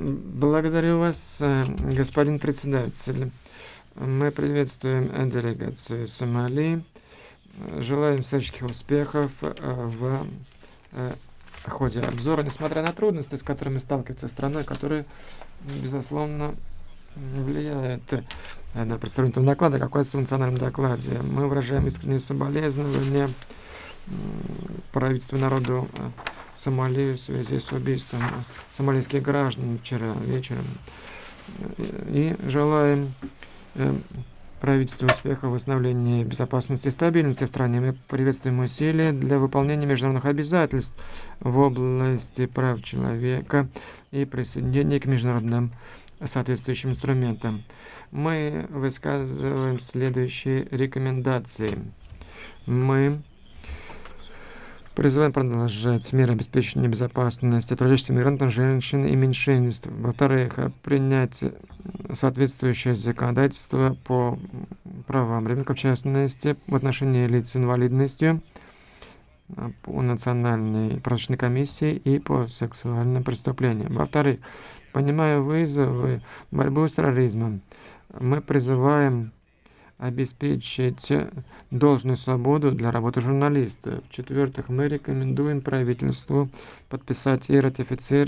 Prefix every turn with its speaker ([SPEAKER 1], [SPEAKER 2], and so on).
[SPEAKER 1] Благодарю вас, господин председатель. Мы приветствуем делегацию Сомали. Желаем всяческих успехов в ходе обзора, несмотря на трудности, с которыми сталкивается страна, которые, безусловно, влияет на представление этого доклада, как в национальном докладе. Мы выражаем искренние соболезнования правительству и народу Сомали в связи с убийством сомалийских граждан вчера вечером. И желаем правительству успеха в восстановлении безопасности и стабильности в стране. Мы приветствуем усилия для выполнения международных обязательств в области прав человека и присоединения к международным соответствующим инструментам. Мы высказываем следующие рекомендации. Мы призываем продолжать меры обеспечения безопасности трудящихся мигрантов, женщин и меньшинств. Во-вторых, принять соответствующее законодательство по правам ребенка, в частности, в отношении лиц с инвалидностью, по национальной правочной комиссии и по сексуальным преступлениям. Во-вторых, понимая вызовы борьбы с терроризмом, мы призываем обеспечить должную свободу для работы журналистов. В-четвертых, мы рекомендуем правительству подписать и ратифицировать